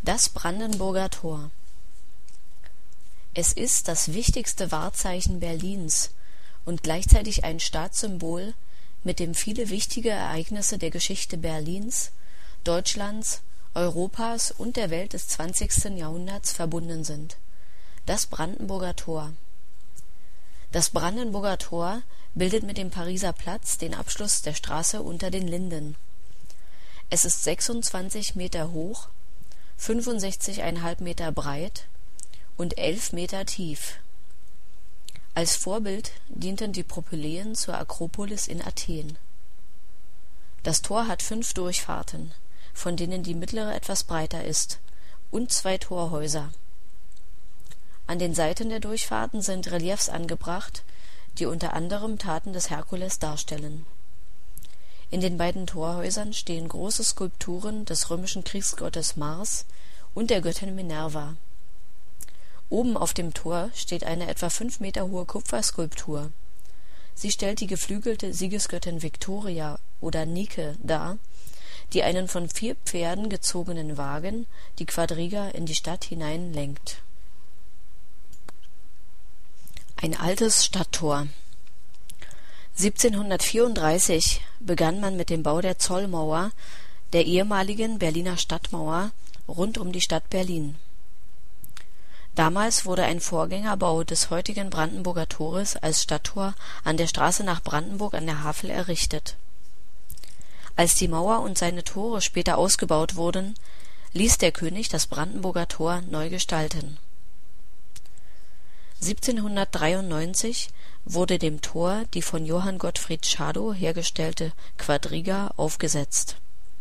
Das Brandenburger Tor. Es ist das wichtigste Wahrzeichen Berlins und gleichzeitig ein Staatssymbol, mit dem viele wichtige Ereignisse der Geschichte Berlins, Deutschlands, Europas und der Welt des 20. Jahrhunderts verbunden sind. Das Brandenburger Tor. Das Brandenburger Tor bildet mit dem Pariser Platz den Abschluss der Straße Unter den Linden. Es ist 26 Meter hoch, 65,5 Meter breit und 11 Meter tief. Als Vorbild dienten die Propyläen zur Akropolis in Athen. Das Tor hat 5 Durchfahrten, von denen die mittlere etwas breiter ist, und 2 Torhäuser. An den Seiten der Durchfahrten sind Reliefs angebracht, die unter anderem Taten des Herkules darstellen. In den beiden Torhäusern stehen große Skulpturen des römischen Kriegsgottes Mars und der Göttin Minerva. Oben auf dem Tor steht eine etwa 5 Meter hohe Kupferskulptur. Sie stellt die geflügelte Siegesgöttin Victoria oder Nike dar, die einen von 4 Pferden gezogenen Wagen, die Quadriga, in die Stadt hinein lenkt. Ein altes Stadttor. 1734 begann man mit dem Bau der Zollmauer, der ehemaligen Berliner Stadtmauer, rund um die Stadt Berlin. Damals wurde ein Vorgängerbau des heutigen Brandenburger Tores als Stadttor an der Straße nach Brandenburg an der Havel errichtet. Als die Mauer und seine Tore später ausgebaut wurden, ließ der König das Brandenburger Tor neu gestalten. 1793 wurde dem Tor die von Johann Gottfried Schadow hergestellte Quadriga aufgesetzt.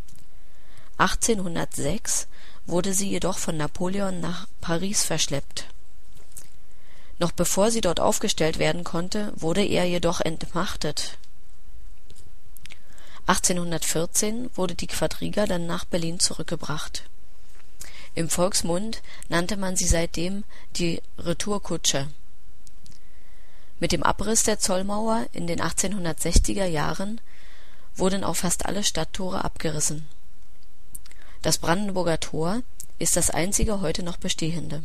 1806 wurde sie jedoch von Napoleon nach Paris verschleppt. Noch bevor sie dort aufgestellt werden konnte, wurde er jedoch entmachtet. 1814 wurde die Quadriga dann nach Berlin zurückgebracht. Im Volksmund nannte man sie seitdem die Retourkutsche. Mit dem Abriss der Zollmauer in den 1860er Jahren wurden auch fast alle Stadttore abgerissen. Das Brandenburger Tor ist das einzige heute noch bestehende.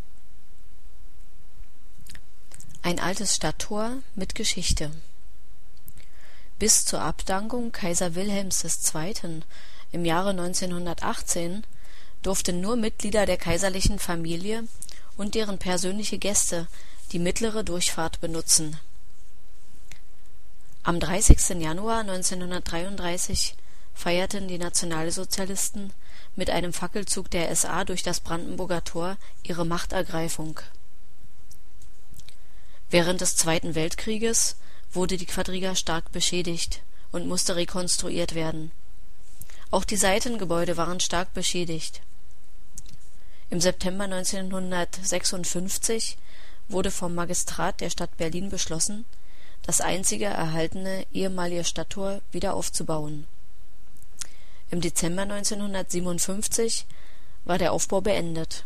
Ein altes Stadttor mit Geschichte. Bis zur Abdankung Kaiser Wilhelms II. Im Jahre 1918 durften nur Mitglieder der kaiserlichen Familie und deren persönliche Gäste die mittlere Durchfahrt benutzen. Am 30. Januar 1933 feierten die Nationalsozialisten mit einem Fackelzug der SA durch das Brandenburger Tor ihre Machtergreifung. Während des Zweiten Weltkrieges wurde die Quadriga stark beschädigt und musste rekonstruiert werden. Auch die Seitengebäude waren stark beschädigt. Im September 1956 wurde vom Magistrat der Stadt Berlin beschlossen, das einzige erhaltene ehemalige Stadttor wieder aufzubauen. Im Dezember 1957 war der Aufbau beendet.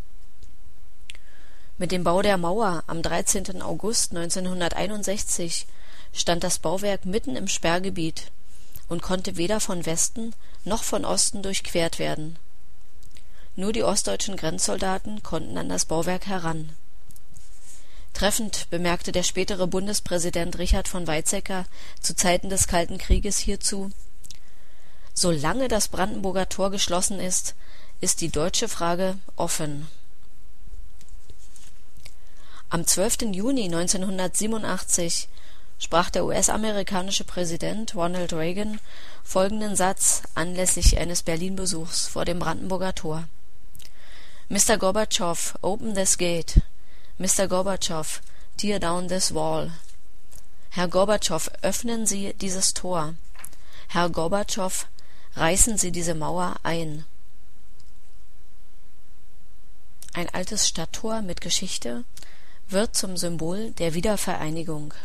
Mit dem Bau der Mauer am 13. August 1961 stand das Bauwerk mitten im Sperrgebiet und konnte weder von Westen noch von Osten durchquert werden. Nur die ostdeutschen Grenzsoldaten konnten an das Bauwerk heran. Treffend bemerkte der spätere Bundespräsident Richard von Weizsäcker zu Zeiten des Kalten Krieges hierzu: Solange das Brandenburger Tor geschlossen ist, ist die deutsche Frage offen. Am 12. Juni 1987 sprach der US-amerikanische Präsident Ronald Reagan folgenden Satz anlässlich eines Berlin-Besuchs vor dem Brandenburger Tor: Mr. Gorbatschow, open this gate. Mr. Gorbatschow, tear down this wall. Herr Gorbatschow, öffnen Sie dieses Tor. Herr Gorbatschow, reißen Sie diese Mauer ein. Ein altes Stadttor mit Geschichte wird zum Symbol der Wiedervereinigung.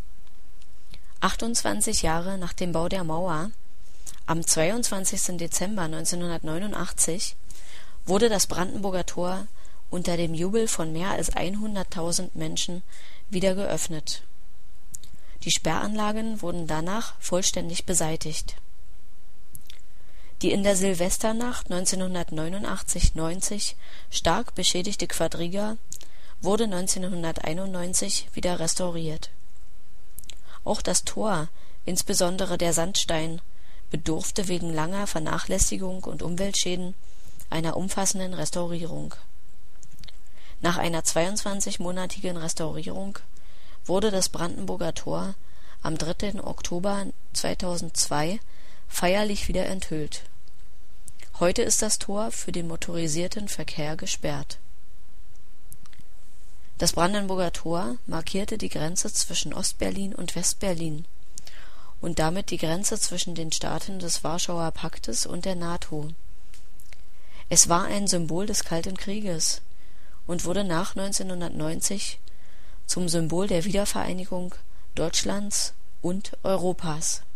28 Jahre nach dem Bau der Mauer, am 22. Dezember 1989, wurde das Brandenburger Tor unter dem Jubel von mehr als 100.000 Menschen wieder geöffnet. Die Sperranlagen wurden danach vollständig beseitigt. Die in der Silvesternacht 1989/90 stark beschädigte Quadriga wurde 1991 wieder restauriert. Auch das Tor, insbesondere der Sandstein, bedurfte wegen langer Vernachlässigung und Umweltschäden einer umfassenden Restaurierung. Nach einer 22-monatigen Restaurierung wurde das Brandenburger Tor am 3. Oktober 2002 feierlich wieder enthüllt. Heute ist das Tor für den motorisierten Verkehr gesperrt. Das Brandenburger Tor markierte die Grenze zwischen Ostberlin und Westberlin und damit die Grenze zwischen den Staaten des Warschauer Paktes und der NATO. Es war ein Symbol des Kalten Krieges und wurde nach 1990 zum Symbol der Wiedervereinigung Deutschlands und Europas.